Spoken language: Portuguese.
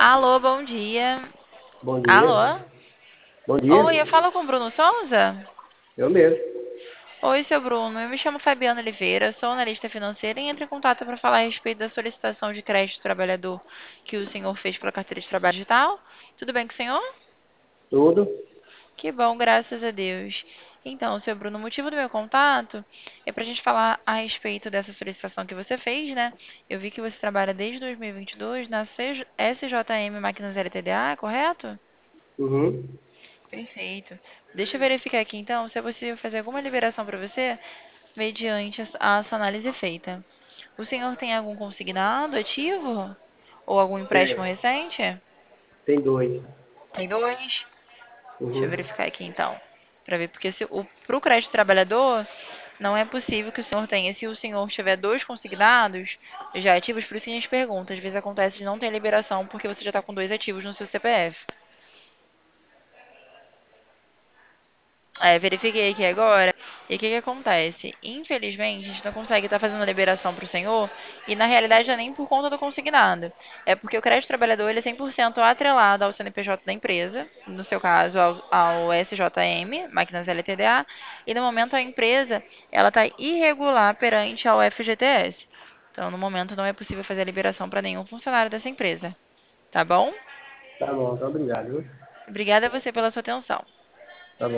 Alô, bom dia. Bom dia. Alô? Bom dia. Oi, eu falo com o Bruno Souza? Eu mesmo. Oi, seu Bruno. Eu me chamo Fabiana Oliveira, sou analista financeira e entro em contato para falar a respeito da solicitação de crédito trabalhador que o senhor fez pela carteira de trabalho digital. Tudo bem com o senhor? Tudo? Que bom, graças a Deus. Então, seu Bruno, o motivo do meu contato é para a gente falar a respeito dessa solicitação que você fez, né? Eu vi que você trabalha desde 2022 na SJM Máquinas LTDA, correto? Uhum. Perfeito. Deixa eu verificar aqui então se é possível fazer alguma liberação para você mediante essa análise feita. O senhor tem algum consignado ativo? Ou algum empréstimo Tem. recente? Tem dois. Tem dois. Deixa eu Uhum. verificar aqui então. Para ver, porque se para o crédito trabalhador, não é possível que o senhor tenha. Se o senhor tiver dois consignados já ativos, por isso que a gente pergunta. Às vezes acontece de não ter liberação porque você já está com dois ativos no seu CPF. Verifiquei aqui agora. E o que que acontece? Infelizmente, a gente não consegue estar fazendo a liberação para o senhor. E na realidade não é nem por conta do consignado. É porque o crédito trabalhador ele é 100% atrelado ao CNPJ da empresa. No seu caso, ao SJM, Máquinas LTDA. E no momento a empresa ela está irregular perante ao FGTS. Então, no momento não é possível fazer a liberação para nenhum funcionário dessa empresa. Tá bom? Tá bom, tá obrigado. Viu? Obrigada a você pela sua atenção.